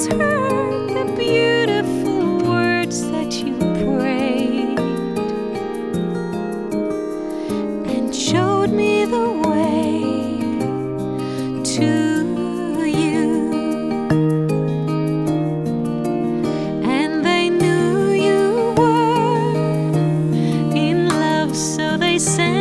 once heard the beautiful words that you prayed, and showed me the way to you. And they knew you were in love, so they sent